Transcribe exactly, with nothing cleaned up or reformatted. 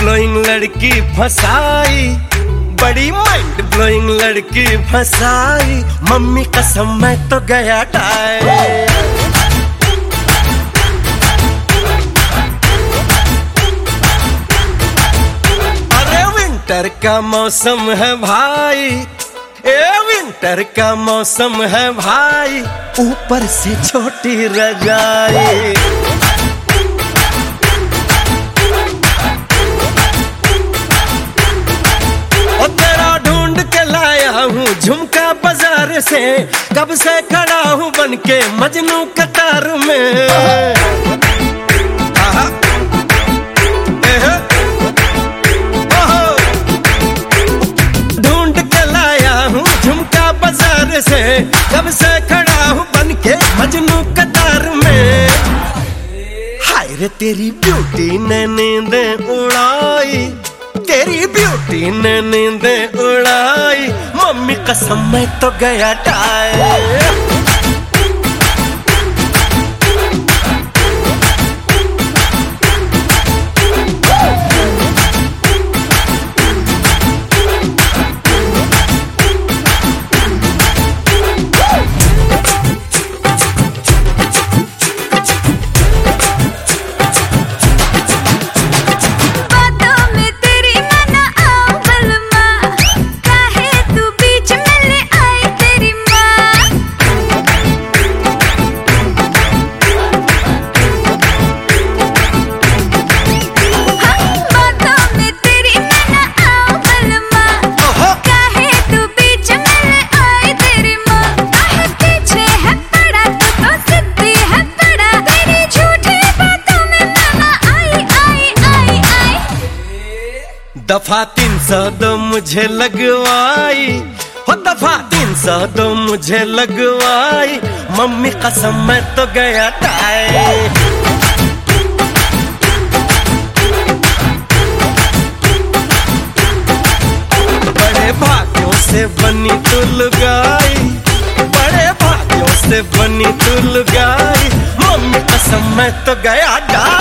Blowing लड़की फसाई, बड़ी माइंड ब्लोइंग लड़की फसाई, मम्मी कसम मैं तो गया टाई। अरे विंटर का मौसम है भाई, ए विंटर का मौसम है भाई, ऊपर से छोटी रजाई। ओ तेरा ढूंढ के लाया हूँ झुमका बाजार से, कब से खड़ा हूँ बन के मजनू कतार में। से कब से खड़ा हूँ बन के मजनू कतार में। हाय रे तेरी ब्यूटी ने नींदें उड़ाई, तेरी ब्यूटी ने नींदें उड़ाई, मम्मी कसम मैं तो गया टाई। दफा तीन सौ दो मुझे लगवाई, हो दफा तीन सौ दो मुझे लगवाई, मम्मी कसम मैं तो गया टाई। बड़े भाग्यों से बनी तू लुगाई, बड़े भाग्यों से बनी तू लुगाई, मम्मी कसम मैं तो गया टाई।